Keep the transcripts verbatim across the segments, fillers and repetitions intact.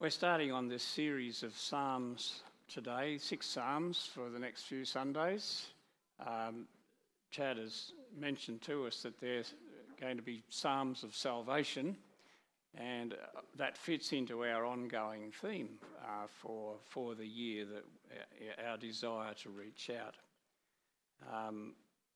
We're starting on this series of Psalms today, six Psalms for the next few Sundays. Um, Chad has mentioned to us that there's going to be Psalms of salvation, and that fits into our ongoing theme uh, for, for the year, that our desire to reach out. Um,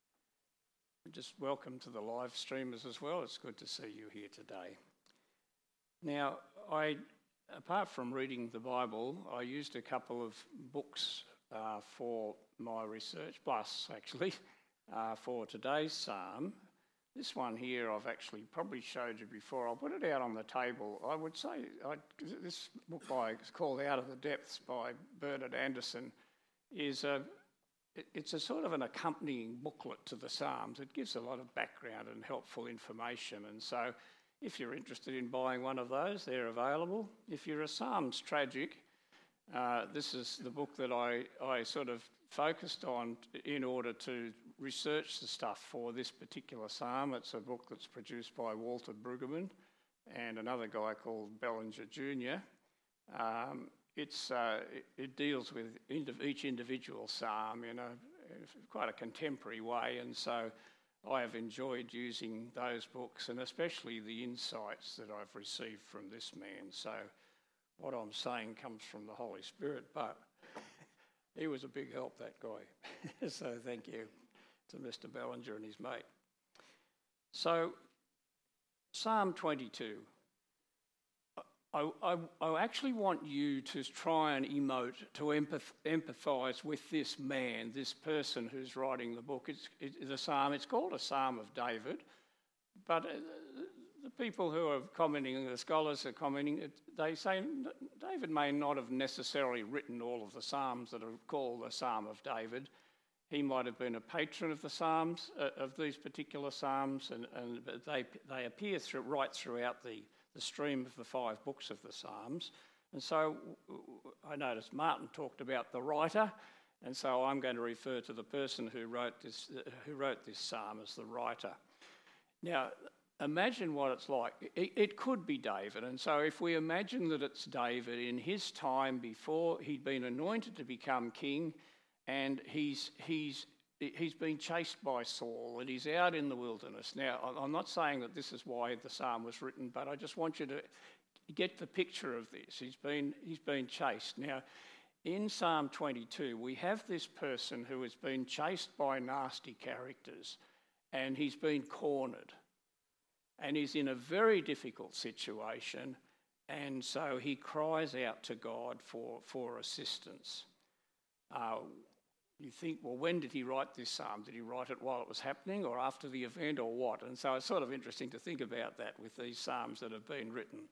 just welcome to the live streamers as well. It's good to see you here today. Now, I... Apart from reading the Bible, I used a couple of books uh, for my research, plus actually, uh, for today's psalm. This one here I've actually probably showed you before. I'll put it out on the table. I would say I, this book by, it's called Out of the Depths by Bernard Anderson, is a, it, it's a sort of an accompanying booklet to the Psalms. It gives a lot of background and helpful information, and so if you're interested in buying one of those, they're available. If you're a Psalms tragic, uh, this is the book that I, I sort of focused on in order to research the stuff for this particular psalm. It's a book that's produced by Walter Brueggemann and another guy called Bellinger Junior Um, it's uh, it, it deals with indiv- each individual psalm in a in quite a contemporary way, and so I have enjoyed using those books, and especially the insights that I've received from this man. So what I'm saying comes from the Holy Spirit, but he was a big help, that guy. So thank you to Mister Bellinger and his mate. So Psalm twenty-two. I, I, I actually want you to try and emote, to empath, empathise with this man, this person who's writing the book. It's, it's a psalm. It's called a Psalm of David, but the people who are commenting, the scholars are commenting, they say David may not have necessarily written all of the psalms that are called the Psalm of David. He might have been a patron of the psalms, uh, of these particular psalms, and, and they they appear through, right throughout the the stream of the five books of the Psalms. And so I noticed Martin talked about the writer, and so I'm going to refer to the person who wrote this uh, who wrote this psalm as the writer. Now, imagine what it's like. It, it could be David, and so if we imagine that it's David in his time before he'd been anointed to become king, and he's he's He's been chased by Saul and he's out in the wilderness. Now, I'm not saying that this is why the psalm was written, but I just want you to get the picture of this. He's been he's been chased. Now, in Psalm twenty-two, we have this person who has been chased by nasty characters, and he's been cornered. And he's in a very difficult situation, and so he cries out to God for, for assistance. Uh, You think, well, when did he write this psalm? Did he write it while it was happening or after the event or what? And so it's sort of interesting to think about that with these psalms that have been written.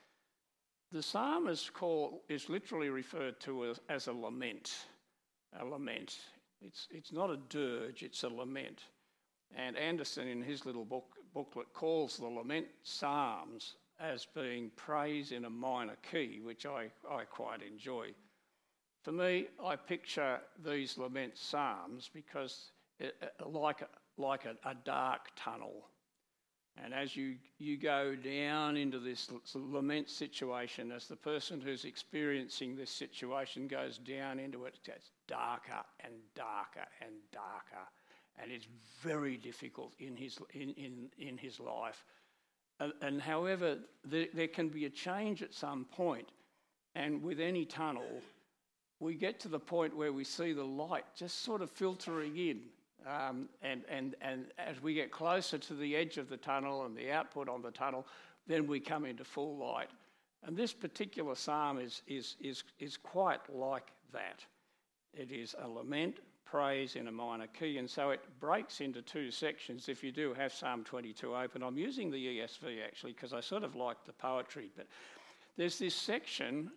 The psalm is called, is literally referred to as, as a lament. A lament. It's, it's not a dirge, it's a lament. And Anderson, in his little book, booklet, calls the lament psalms as being praise in a minor key, which I, I quite enjoy. For me, I picture these lament psalms because it, like, a, like a, a dark tunnel. And as you, you go down into this lament situation, as the person who's experiencing this situation goes down into it, it gets darker and darker and darker. And it's very difficult in his, in, in, in his life. And, and however, there, there can be a change at some point, and with any tunnel, we get to the point where we see the light just sort of filtering in. Um, and, and, and as we get closer to the edge of the tunnel and the output on the tunnel, then we come into full light. And this particular psalm is, is, is, is quite like that. It is a lament, praise in a minor key, and so it breaks into two sections. If you do have Psalm twenty-two open, I'm using the E S V actually because I sort of like the poetry, but there's this section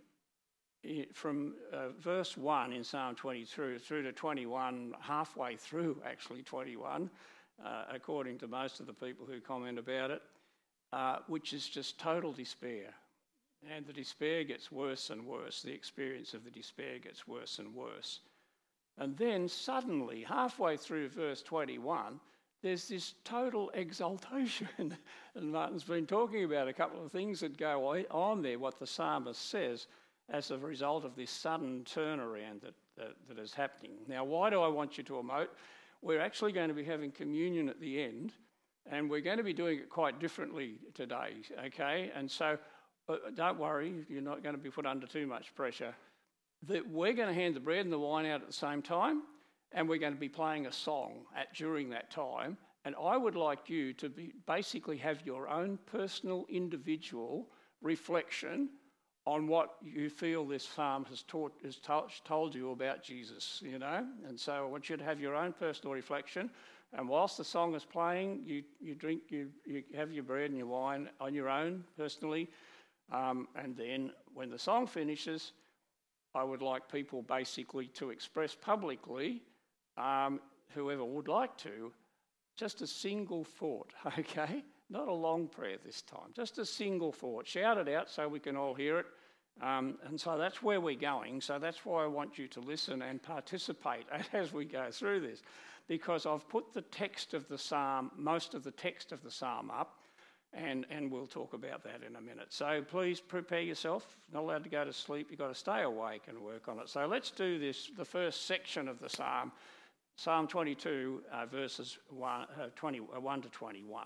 from uh, verse one in Psalm twenty-two through to twenty-one, halfway through actually twenty-one, uh, according to most of the people who comment about it, uh, which is just total despair. And the despair gets worse and worse. The experience of the despair gets worse and worse. And then suddenly, halfway through verse twenty-one, there's this total exaltation. And Martin's been talking about a couple of things that go on there, what the psalmist says, as a result of this sudden turnaround that, that, that is happening. Now, why do I want you to emote? We're actually going to be having communion at the end, and we're going to be doing it quite differently today, okay? And so uh, don't worry, you're not going to be put under too much pressure. That we're going to hand the bread and the wine out at the same time, and we're going to be playing a song at during that time. And I would like you to be basically have your own personal, individual reflection on what you feel this psalm has taught, has to, told you about Jesus, you know. And so I want you to have your own personal reflection. And whilst the song is playing, you, you drink, you, you have your bread and your wine on your own personally. Um, and then when the song finishes, I would like people basically to express publicly, um, whoever would like to, just a single thought, okay? Not a long prayer this time, just a single thought. Shout it out so we can all hear it. Um, and so that's where we're going. So that's why I want you to listen and participate as we go through this, because I've put the text of the psalm, most of the text of the psalm up, and, and we'll talk about that in a minute. So please prepare yourself. Not allowed to go to sleep. You've got to stay awake and work on it. So let's do this, the first section of the psalm, Psalm twenty-two, uh, verses one, uh, twenty, uh, one to twenty-one.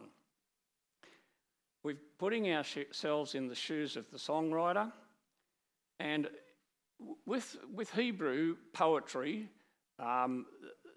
We're putting ourselves in the shoes of the songwriter, and with with Hebrew poetry, um,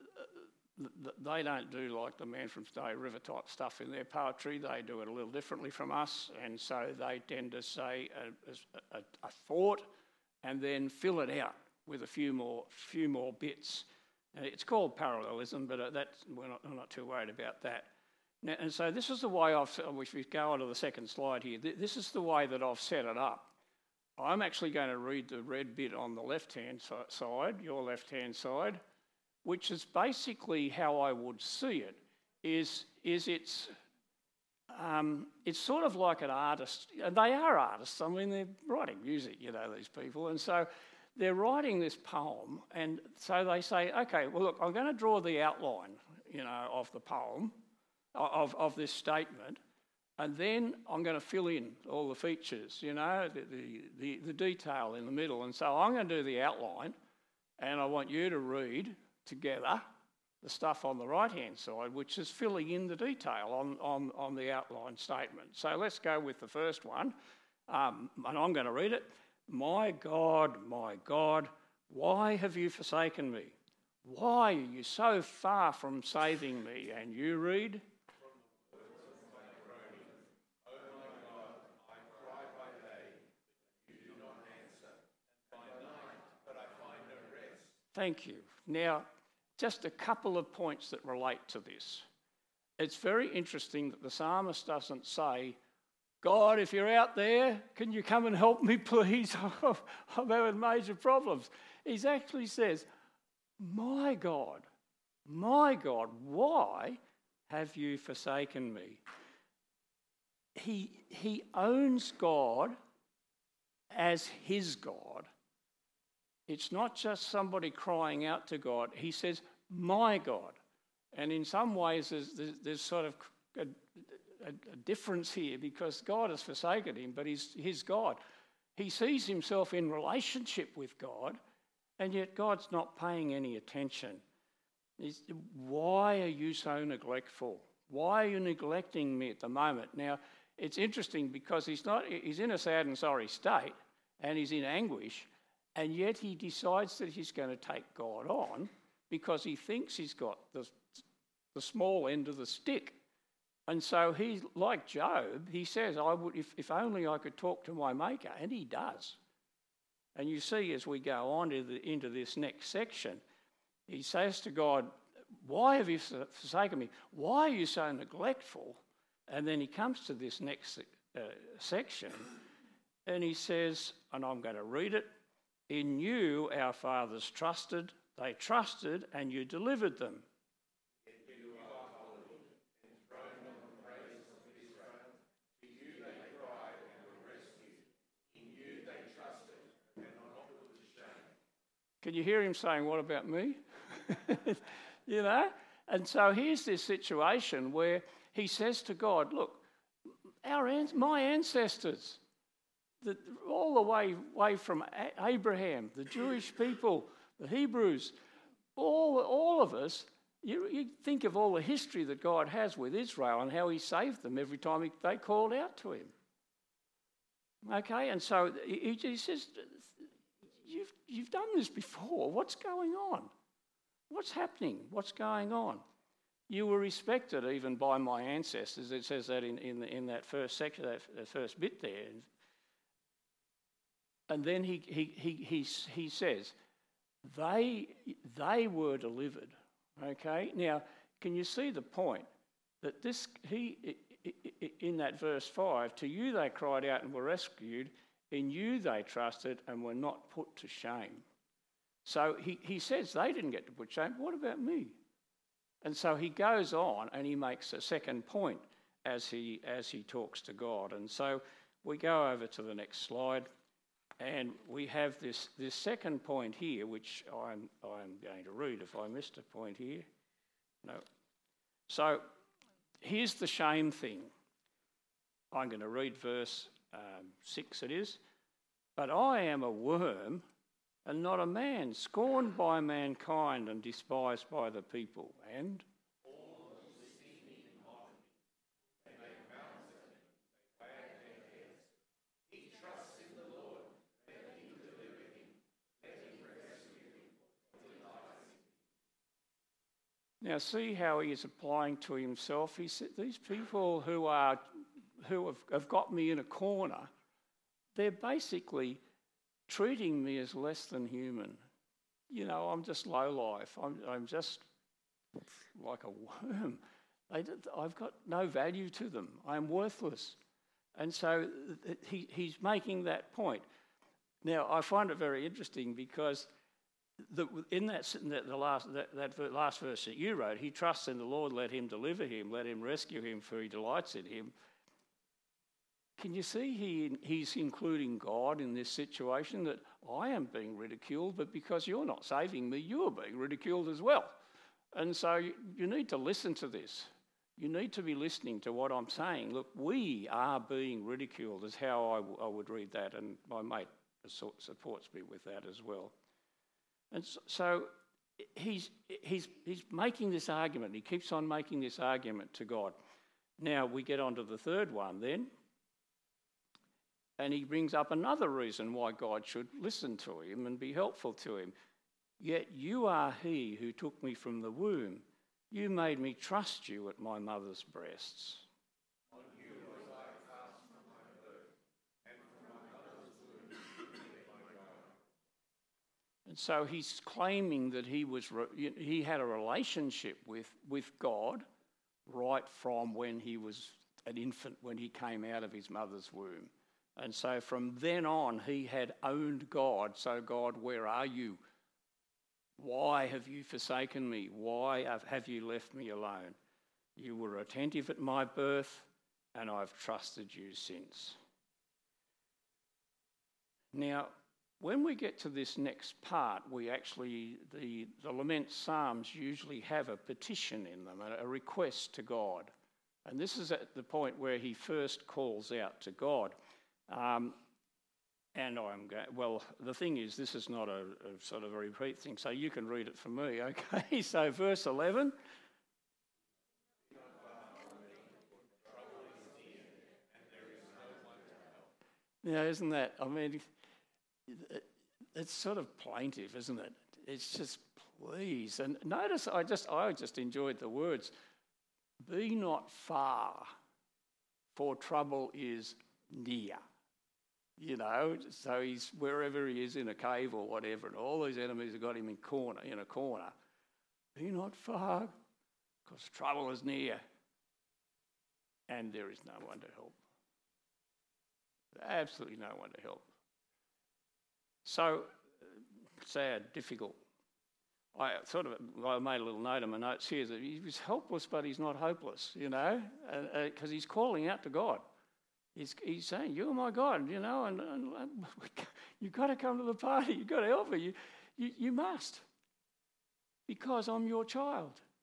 they don't do like the Man from Stay River type stuff in their poetry. They do it a little differently from us, and so they tend to say a, a, a thought and then fill it out with a few more few more bits. It's called parallelism, but that's, we're not, I'm not too worried about that. Now, and so this is the way I've, if we go on to the second slide here, this is the way that I've set it up. I'm actually going to read the red bit on the left-hand side, your left-hand side, which is basically how I would see it, is, is it's, um, it's sort of like an artist, and they are artists, I mean, they're writing music, you know, these people, and so they're writing this poem, and so they say, okay, well, look, I'm going to draw the outline, you know, of the poem, of, of this statement, and then I'm going to fill in all the features, you know, the, the, the, the detail in the middle. And so I'm going to do the outline, and I want you to read together the stuff on the right-hand side, which is filling in the detail on, on, on the outline statement. So let's go with the first one, um, and I'm going to read it. My God, my God, why have you forsaken me? Why are you so far from saving me? And you read, thank you. Now, just a couple of points that relate to this. It's very interesting that the psalmist doesn't say, God, if you're out there, can you come and help me, please? I'm having major problems. He actually says, my God, my God, why have you forsaken me? He, he owns God as his God. It's not just somebody crying out to God. He says, my God. And in some ways, there's, there's, there's sort of a, a, a difference here because God has forsaken him, but he's his God. He sees himself in relationship with God, and yet God's not paying any attention. He's, why are you so neglectful? Why are you neglecting me at the moment? Now, it's interesting because he's not, he's in a sad and sorry state, and he's in anguish, and yet he decides that he's going to take God on because he thinks he's got the, the small end of the stick. And so he, like Job, he says, I would, if, if only I could talk to my maker, and he does. And you see as we go on to the, into this next section, he says to God, why have you forsaken me? Why are you so neglectful? And then he comes to this next uh, section and he says, and I'm going to read it, in you our fathers trusted, they trusted and you delivered them. Can you hear him saying, what about me? You know? And so here's this situation where he says to God, look, our my ancestors, the, all the way, way from Abraham, the Jewish people, the Hebrews, all, all of us, you, you think of all the history that God has with Israel and how he saved them every time he, they called out to him. Okay, and so he, he says, you've, you've done this before. What's going on? What's happening? What's going on? You were respected even by my ancestors. It says that in, in, in that first section, that, that first bit there. And then he, he, he, he, he says, they, they were delivered. Okay, now can you see the point that this, he, in that verse five, to you they cried out and were rescued, in you they trusted and were not put to shame. So he, he says they didn't get to put shame. What about me? And so he goes on and he makes a second point as he as he talks to God. And so we go over to the next slide, and we have this, this second point here, which I'm I'm going to read if I missed a point here. No. So here's the shame thing. I'm going to read verse um, six it is. But I am a worm and not a man, scorned by mankind and despised by the people. And now see how he is applying to himself. He said, these people who are who have, have got me in a corner, they're basically treating me as less than human. You know, I'm just low life. I'm, I'm just like a worm. They, I've got no value to them. I'm worthless. And so he, he's making that point. Now, I find it very interesting because the, in that, in that the last that, that last verse that you wrote, he trusts in the Lord, let him deliver him, let him rescue him, for he delights in him. Can you see he, he's including God in this situation, that I am being ridiculed, but because you're not saving me, you're being ridiculed as well. And so you, you need to listen to this. You need to be listening to what I'm saying. Look, we are being ridiculed is how I, w- I would read that, and my mate supports me with that as well. And so, so he's, he's, he's making this argument. He keeps on making this argument to God. Now we get on to the third one then. And he brings up another reason why God should listen to him and be helpful to him. Yet you are he who took me from the womb. You made me trust you at my mother's breasts. On you was I cast from my birth, and from my mother's womb you made my God. And so he's claiming that he was re- he had a relationship with, with God right from when he was an infant, when he came out of his mother's womb. And so from then on, he had owned God. So, God, where are you? Why have you forsaken me? Why have you left me alone? You were attentive at my birth, and I've trusted you since. Now, when we get to this next part, we actually, the, the lament psalms usually have a petition in them, a, a request to God. And this is at the point where he first calls out to God. Um, and I'm going, well, the thing is, this is not a, a sort of a repeat thing, so you can read it for me, okay? So verse eleven. Now, isn't that, I mean, it, it's sort of plaintive, isn't it? It's just, please. And notice, I just, I just enjoyed the words, be not far, for trouble is near. You know, so he's wherever he is in a cave or whatever, and all these enemies have got him in corner in a corner. Be not far, because trouble is near, and there is no one to help. Absolutely no one to help. So sad, difficult. I sort of I made a little note in my notes here that he was helpless, but he's not hopeless. You know, because uh, uh, he's calling out to God. He's, he's saying, you're my God, you know, and, and, and you've got to come to the party. You've got to help me. You, you, you must. Because I'm your child.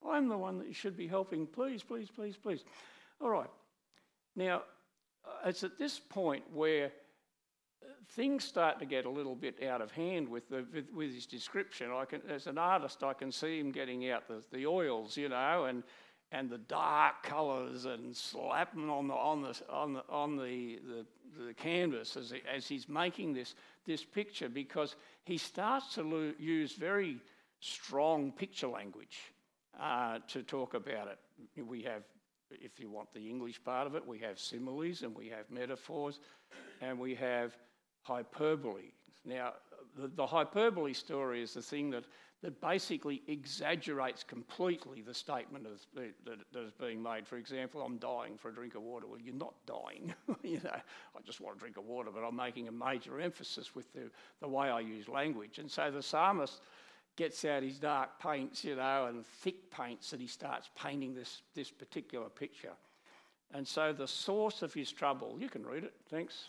I'm the one that you should be helping. Please, please, please, please. All right. Now, uh, it's at this point where things start to get a little bit out of hand with the with, with his description. I can, as an artist, I can see him getting out the, the oils, you know, and and the dark colours and slapping on the on the on the on the, the, the canvas as he, as he's making this this picture, because he starts to lo- use very strong picture language uh, to talk about it. We have, if you want the English part of it, we have similes and we have metaphors and we have hyperbole. Now, the, the hyperbole story is the thing that, that basically exaggerates completely the statement of, that, that is being made. For example, I'm dying for a drink of water. Well, you're not dying. you know, I just want a drink of water, but I'm making a major emphasis with the, the way I use language. And so the psalmist gets out his dark paints, you know, and thick paints, and he starts painting this, this particular picture. And so the source of his trouble, you can read it, thanks.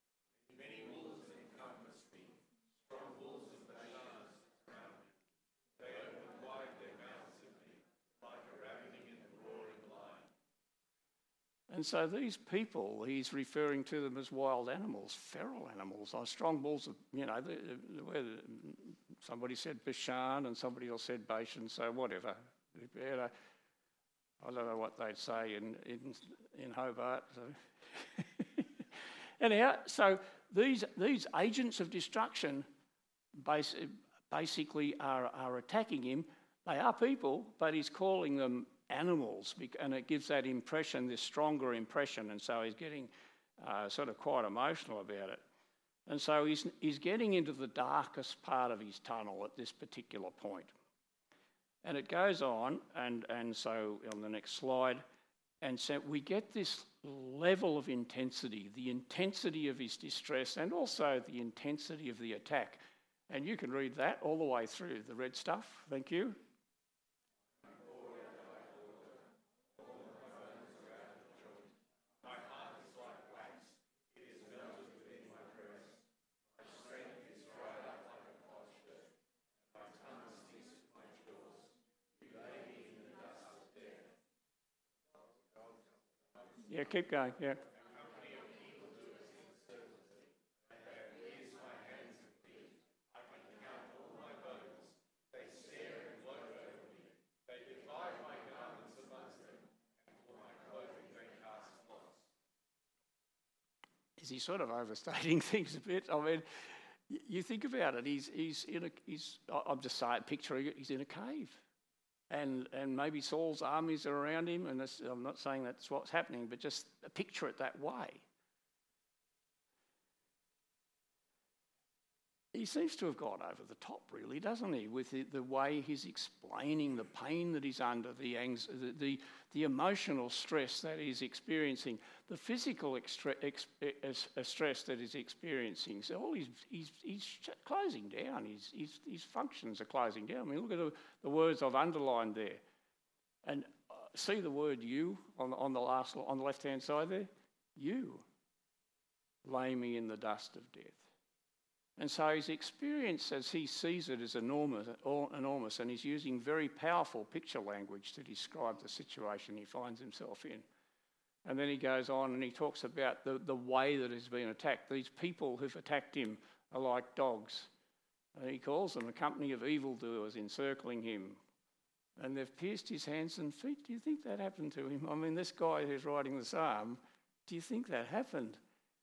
And so these people, he's referring to them as wild animals, feral animals, like strong bulls of, you know, the, the, somebody said Bashan and somebody else said Bashan, so whatever. You know, I don't know what they'd say in, in, in Hobart. So. Anyhow, so these, these agents of destruction bas- basically are, are attacking him. They are people, but he's calling them animals, and it gives that impression, this stronger impression, and so he's getting uh, sort of quite emotional about it. And so he's, he's getting into the darkest part of his tunnel at this particular point. And it goes on, and, and so on the next slide, and so we get this level of intensity, the intensity of his distress, and also the intensity of the attack. And you can read that all the way through, the red stuff. Thank you. Yeah, keep going, yeah. Is he sort of overstating things a bit? I mean, you think about it, he's, he's in a, he's, I'm just saying, picturing it, he's in a cave. And and maybe Saul's armies are around him, and this, I'm not saying that's what's happening, but just picture it that way. He seems to have gone over the top, really, doesn't he, with the, the way he's explaining the pain that he's under, the, the, the, the emotional stress that he's experiencing, the physical extra, ex, ex, stress that he's experiencing. So all he's, he's, he's closing down. His, his, his functions are closing down. I mean, look at the, the words I've underlined there. And uh, see the word you on, on the last on the left-hand side there? You lay me in the dust of death. And so his experience, as he sees it, is enormous, enormous, and he's using very powerful picture language to describe the situation he finds himself in. And then he goes on and he talks about the, the way that he's been attacked. These people who've attacked him are like dogs. And he calls them a company of evildoers encircling him. And they've pierced his hands and feet. Do you think that happened to him? I mean, this guy who's writing the psalm, do you think that happened?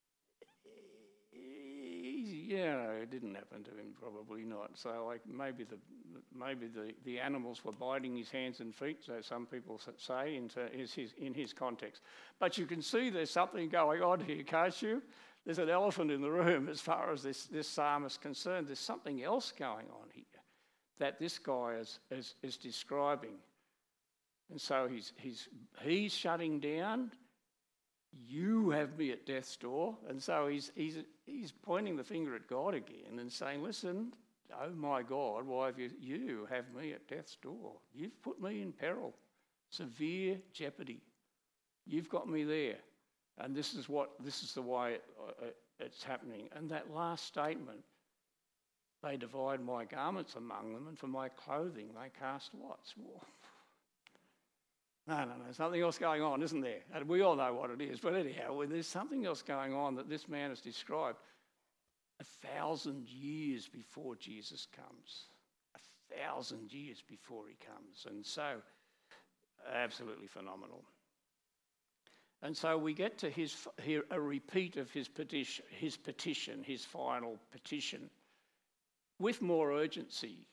Yeah, no, it didn't happen to him, probably not. So like maybe the maybe the, the animals were biting his hands and feet, so some people say into his, his, in his context. But you can see there's something going on here, can't you? There's an elephant in the room as far as this, this psalm is concerned. There's something else going on here that this guy is, is, is describing. And so he's, he's, he's shutting down. You have me at death's door. And so he's, he's, he's pointing the finger at God again and saying, listen, oh my God, why have you, you have me at death's door? You've put me in peril, severe jeopardy. You've got me there. And this is what, this is the way it, uh, it's happening. And that last statement, they divide my garments among them, and for my clothing they cast lots. Well, No, no, no, something else going on, isn't there? And we all know what it is. But anyhow, well, there's something else going on that this man has described a thousand years before Jesus comes. A thousand years before he comes. And so, absolutely phenomenal. And so we get to his here a repeat of his petition, his petition, his final petition, with more urgency.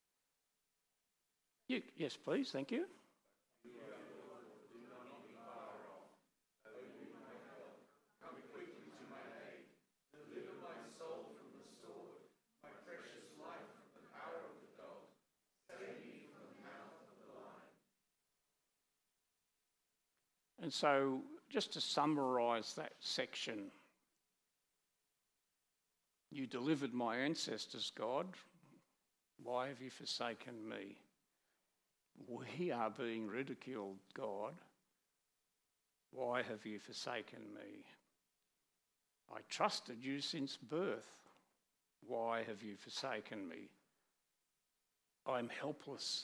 You, yes, please, thank you. And so, just to summarise that section, you delivered my ancestors, God. Why have you forsaken me? We are being ridiculed, God. Why have you forsaken me? I trusted you since birth. Why have you forsaken me? I'm helpless.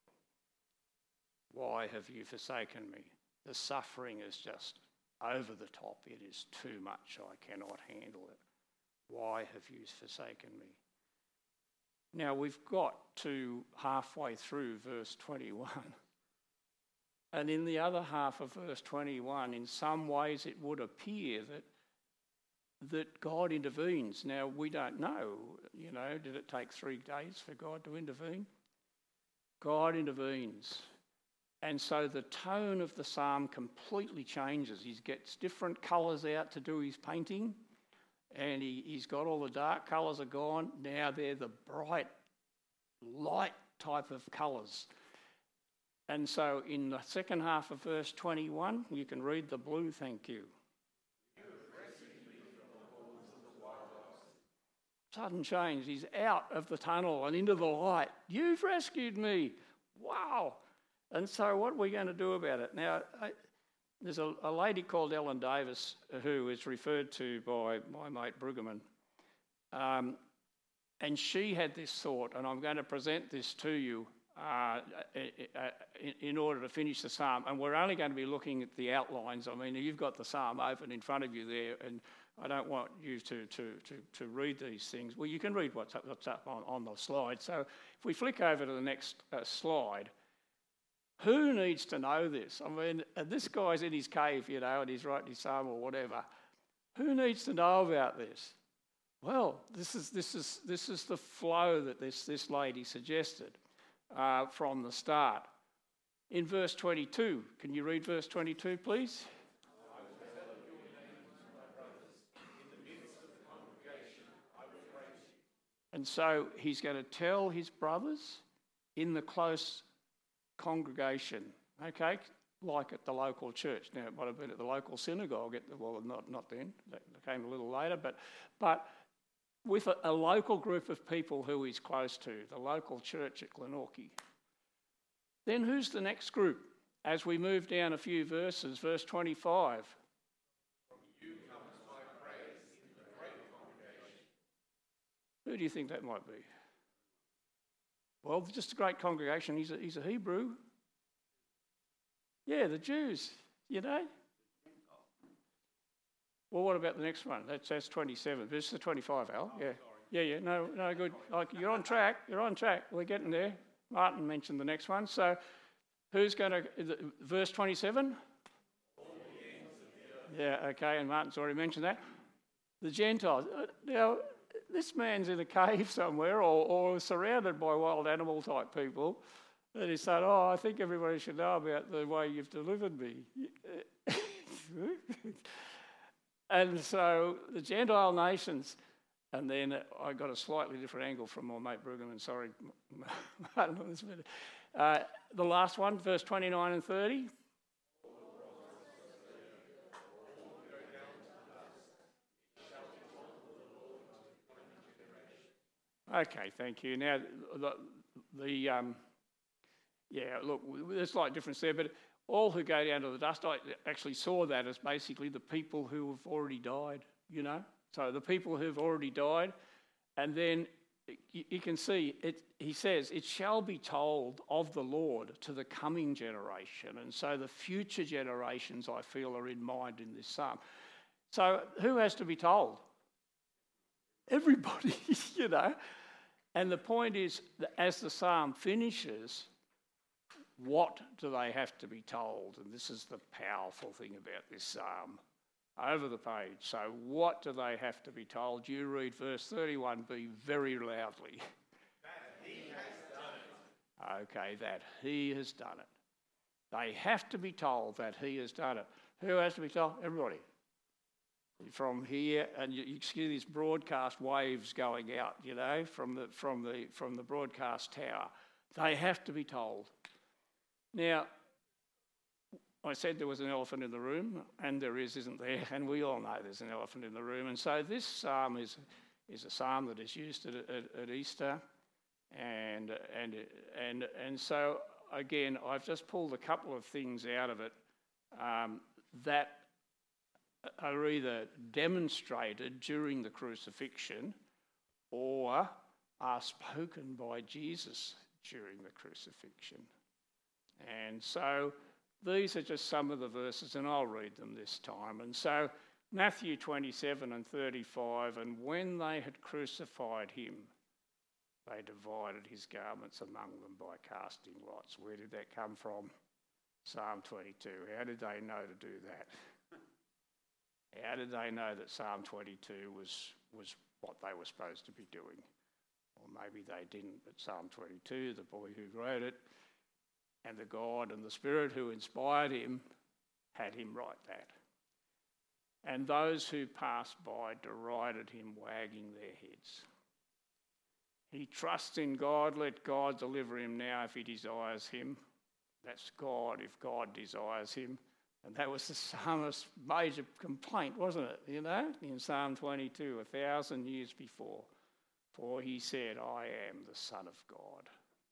Why have you forsaken me? The suffering is just over the top. It is too much. I cannot handle it. Why have you forsaken me? Now we've got to halfway through verse twenty-one. And in the other half of verse twenty-one, in some ways it would appear that that God intervenes. Now we don't know, you know, did it take three days for God to intervene? God intervenes. And so the tone of the psalm completely changes. He gets different colours out to do his painting, and he, he's got all the dark colours are gone. Now they're the bright, light type of colours. And so in the second half of verse twenty-one, you can read the blue, thank you. Sudden change. He's out of the tunnel and into the light. You've rescued me. Wow. And so what are we going to do about it? Now, I, there's a, a lady called Ellen Davis who is referred to by my mate Brueggemann. Um, and she had this thought, and I'm going to present this to you uh, in, in order to finish the psalm. And we're only going to be looking at the outlines. I mean, you've got the psalm open in front of you there, and I don't want you to, to, to, to read these things. Well, you can read what's up, what's up on, on the slide. So if we flick over to the next uh, slide, who needs to know this? I mean, this guy's in his cave, you know, and he's writing his psalm or whatever. Who needs to know about this? Well, this is this is this is the flow that this this lady suggested uh, from the start. In verse twenty-two, can you read verse twenty-two, please? And so he's going to tell his brothers in the close congregation, okay, like at the local church. Now, it might have been at the local synagogue, at the, well, not not then, that came a little later, but but with a, a local group of people who he's close to, the local church at Glenorchy. Then who's the next group? As we move down a few verses, verse twenty-five. From you comes my praise in the great congregation. Who do you think that might be? Well, just a great congregation. He's a, he's a Hebrew. Yeah, the Jews, you know. Well, what about the next one? That's, that's twenty-seven. This is twenty-five, Al. Yeah, yeah, yeah. No, no, good. Like, you're on track. You're on track. We're getting there. Martin mentioned the next one. So who's going to, verse twenty-seven? Yeah, okay, and Martin's already mentioned that. The Gentiles. Now, this man's in a cave somewhere or, or surrounded by wild animal type people, and he said, oh, I think everybody should know about the way you've delivered me. And so the Gentile nations, and then I got a slightly different angle from my mate Brueggemann, sorry, Martin, on this minute. Uh, the last one, verse twenty-nine and thirty. Okay, thank you. Now, the, the um, yeah, look, there's a slight difference there, but all who go down to the dust, I actually saw that as basically the people who have already died, you know? So the people who've already died, and then you, you can see, it. he says, it shall be told of the Lord to the coming generation. And so the future generations, I feel, are in mind in this psalm. So who has to be told? Everybody, you know. And the point is, that as the psalm finishes, what do they have to be told? And this is the powerful thing about this psalm. Over the page. So what do they have to be told? You read verse thirty-one b very loudly. That he has done it. Okay, that he has done it. They have to be told that he has done it. Who has to be told? Everybody. From here, and you, you see these broadcast waves going out, you know, from the from the from the broadcast tower. They have to be told. Now, I said there was an elephant in the room, and there is, isn't there? And we all know there's an elephant in the room. And so this psalm is is a psalm that is used at, at, at Easter, and and and and so again, I've just pulled a couple of things out of it um, that are either demonstrated during the crucifixion or are spoken by Jesus during the crucifixion. And so these are just some of the verses, and I'll read them this time. And so Matthew twenty-seven and thirty-five, and when they had crucified him, they divided his garments among them by casting lots. Where did that come from? Psalm twenty-two. How did they know to do that? How did they know that Psalm twenty-two was, was what they were supposed to be doing? Or maybe they didn't, but Psalm twenty-two, the boy who wrote it, and the God and the Spirit who inspired him had him write that. And those who passed by derided him, wagging their heads. He trusts in God, let God deliver him now if he desires him. That's God, if God desires him. And that was the psalmist's major complaint, wasn't it? You know, in Psalm twenty-two, a thousand years before. For he said, I am the Son of God.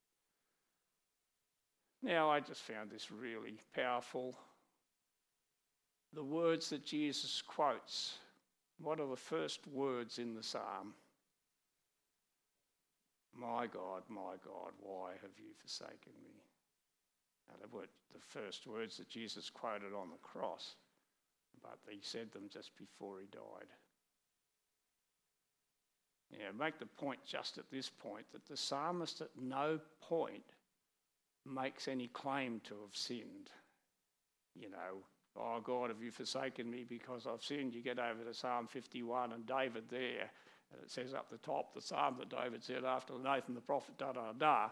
Now, I just found this really powerful. The words that Jesus quotes, what are the first words in the psalm? My God, my God, why have you forsaken me? Now, they were the first words that Jesus quoted on the cross, but he said them just before he died. Yeah, make the point just at this point that the psalmist at no point makes any claim to have sinned. You know, oh God, have you forsaken me because I've sinned? You get over to Psalm fifty-one and David there, and it says up the top, the psalm that David said after Nathan the prophet, da da da.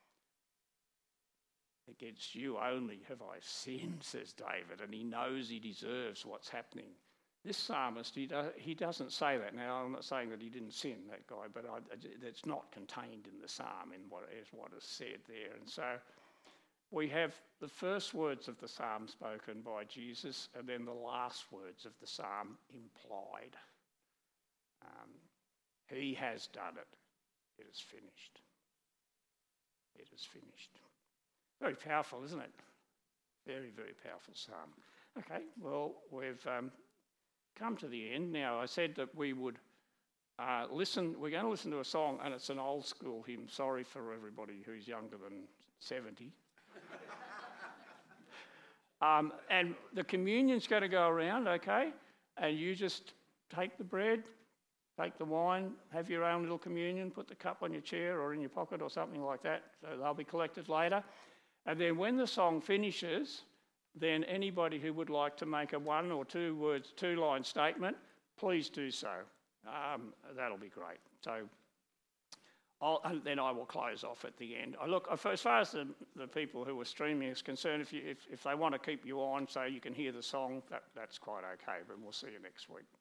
Against you only have I sinned, says David, and he knows he deserves what's happening. This psalmist, he, do, he doesn't say that. Now, I'm not saying that he didn't sin, that guy, but I, it's not contained in the psalm in what is what is said there. And so we have the first words of the psalm spoken by Jesus, and then the last words of the psalm implied. Um, he has done it. It is finished. It is finished. Very powerful, isn't it? Very, very powerful psalm. Okay, well, we've um, come to the end. Now, I said that we would uh, listen, we're going to listen to a song, and it's an old school hymn. Sorry for everybody who's younger than seventy. um, and the communion's going to go around, okay? And you just take the bread, take the wine, have your own little communion, put the cup on your chair or in your pocket or something like that. So they'll be collected later. And then when the song finishes, then anybody who would like to make a one or two words, two line statement, please do so. Um, that'll be great. So I'll, and then I will close off at the end. I look, as far as the, the people who are streaming is concerned, if, you, if, if they want to keep you on so you can hear the song, that, that's quite okay, but we'll see you next week.